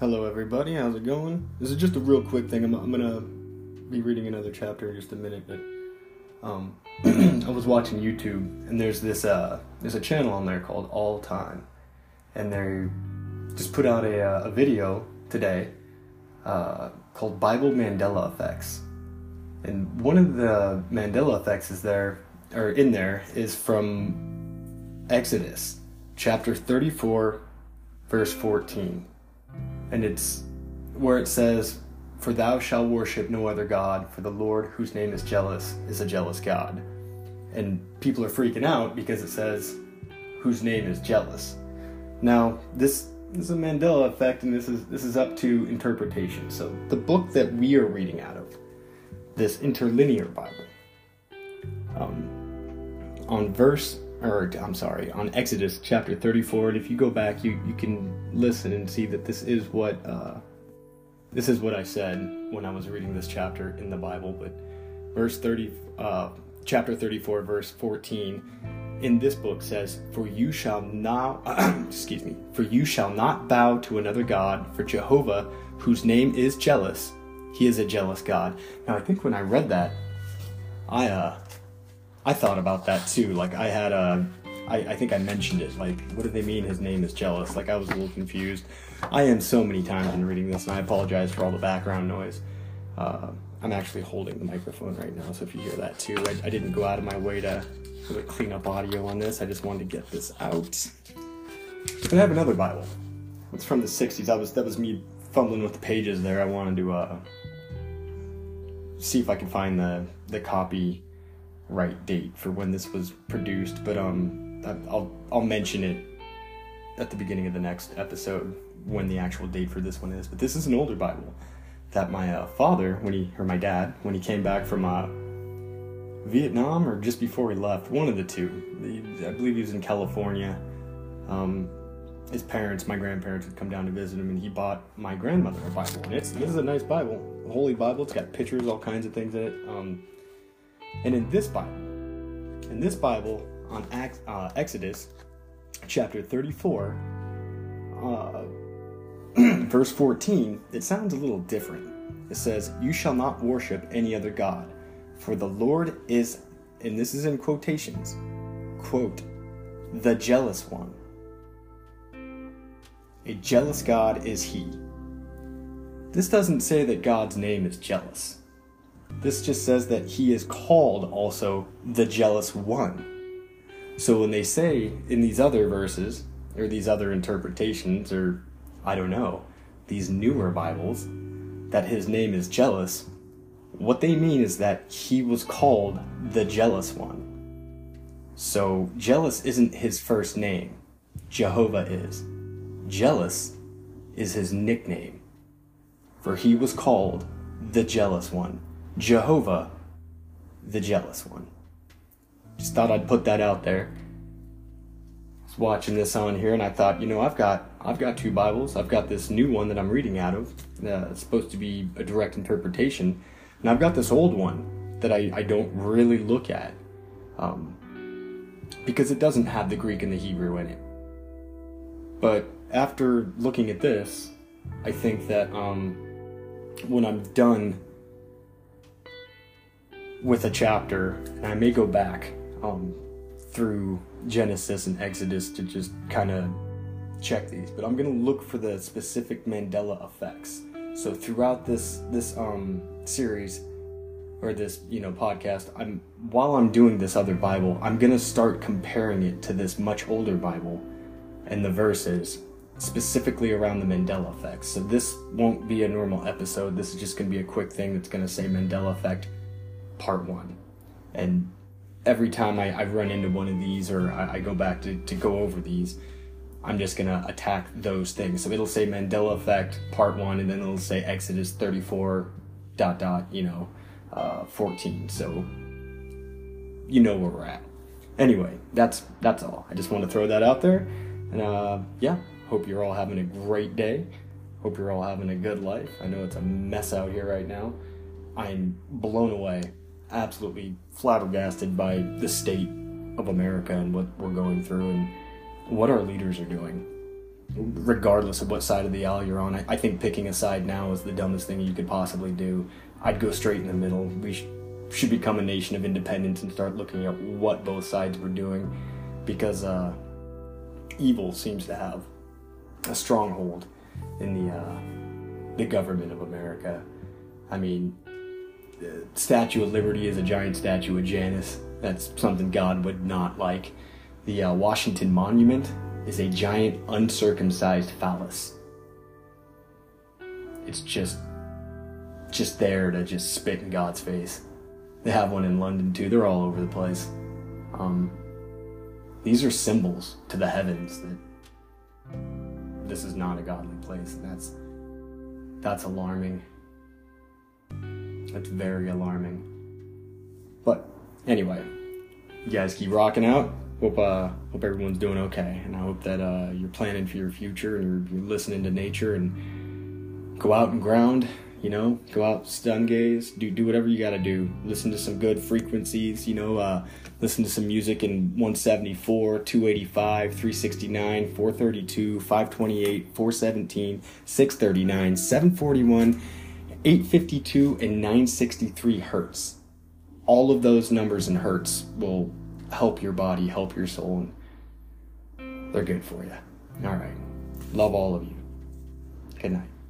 Hello everybody, how's it going? This is just a real quick thing. I'm gonna be reading another chapter in just a minute, but I was watching YouTube and there's a channel on there called All Time, and they just put out a video today called Bible Mandela Effects. And one of the Mandela effects in there is from Exodus chapter 34 verse 14. And it's where it says, "For thou shalt worship no other God, for the Lord, whose name is jealous, is a jealous God." And people are freaking out because it says, "whose name is jealous." Now, this is a Mandela effect, and this is up to interpretation. So the book that we are reading out of, this Interlinear Bible, on Exodus chapter 34, and if you go back, you can listen and see that this is what I said when I was reading this chapter in the Bible. But chapter 34, verse 14, in this book says, "For you shall not bow to another God, for Jehovah, whose name is jealous, he is a jealous God." Now, I think when I read that, I thought about that too. Like I think I mentioned it. Like, what do they mean his name is jealous? Like, I was a little confused. I am so many times in reading this, and I apologize for all the background noise. I'm actually holding the microphone right now, so if you hear that too, I didn't go out of my way to clean up audio on this. I just wanted to get this out. But I have another Bible. It's from the 60s. That was me fumbling with the pages there. I wanted to see if I could find the copyright date for when this was produced, but I'll mention it at the beginning of the next episode when the actual date for this one is. But this is an older Bible that my father, my dad, when he came back from Vietnam or just before he left, one of the two. I believe he was in California. His parents, my grandparents, had come down to visit him, and he bought my grandmother a Bible. And this is a nice Bible, a holy Bible. It's got pictures, all kinds of things in it. And in this Bible, on Exodus chapter 34, verse 14, it sounds a little different. It says, "You shall not worship any other God, for the Lord is," and this is in quotations, quote, "the jealous one. A jealous God is he." This doesn't say that God's name is jealous. This just says that he is called also the jealous one. So when they say in these other verses, or these other interpretations, or I don't know, these newer Bibles, that his name is jealous, what they mean is that he was called the jealous one. So jealous isn't his first name. Jehovah is. Jealous is his nickname. For he was called the jealous one. Jehovah, the jealous one. Just thought I'd put that out there. I was watching this on here, and I thought, I've got two Bibles. I've got this new one that I'm reading out of. It's supposed to be a direct interpretation, and I've got this old one that I don't really look at, because it doesn't have the Greek and the Hebrew in it. But after looking at this, I think that when I'm done with a chapter, and I may go back through Genesis and Exodus to just kind of check these, but I'm going to look for the specific Mandela effects. So throughout this series, or this podcast, while I'm doing this other Bible, I'm going to start comparing it to this much older Bible and the verses specifically around the Mandela effects. So this won't be a normal episode. This is just going to be a quick thing that's going to say Mandela effect part 1, and every time I run into one of these, or I go back to go over these, I'm just gonna attack those things. So it'll say Mandela effect part 1, and then it'll say Exodus 34 ... 14. So you know where we're at. Anyway, that's all. I just want to throw that out there, and hope you're all having a great day. Hope you're all having a good life. I know it's a mess out here right now. I'm blown away, absolutely flabbergasted by the state of America and what we're going through and what our leaders are doing. regardless of what side of the aisle you're on. I think picking a side now is the dumbest thing you could possibly do. I'd go straight in the middle. We should become a nation of independence and start looking at what both sides were doing, because evil seems to have a stronghold in the government of America. I mean, the Statue of Liberty is a giant statue of Janus. That's something God would not like. The Washington Monument is a giant uncircumcised phallus. It's just there to just spit in God's face. They have one in London too. They're all over the place. These are symbols to the heavens that this is not a godly place. And that's alarming. That's very alarming. But anyway, you guys keep rocking out. Hope everyone's doing okay, and I hope that you're planning for your future and you're listening to nature, and go out and ground. Go out, stun gaze, do whatever you gotta do. Listen to some good frequencies. Listen to some music in 174, 285, 369, 432, 528, 417, 639, 741, 852, and 963 hertz. All of those numbers in hertz will help your body, help your soul, and they're good for you. All right. Love all of you. Good night.